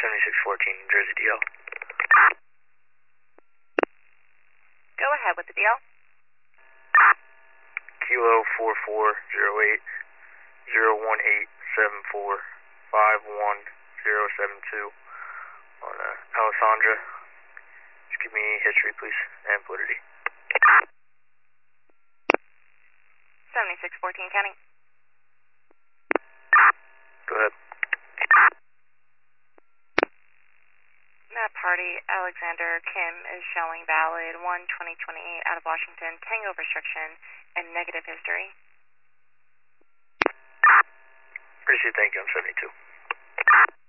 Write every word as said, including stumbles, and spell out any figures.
seventy-six fourteen, New Jersey D L. Go ahead with the D L. Kilo four four zero eight zero one eight seven four five one zero seven two on uh, Alessandra. Just give me history, please, and validity. seventy-six fourteen, County. Go ahead. That party, Alexander Kim, is showing valid one twenty twenty-eight out of Washington, Tango restriction, and negative history. Appreciate it, thank you, I'm seventy-two.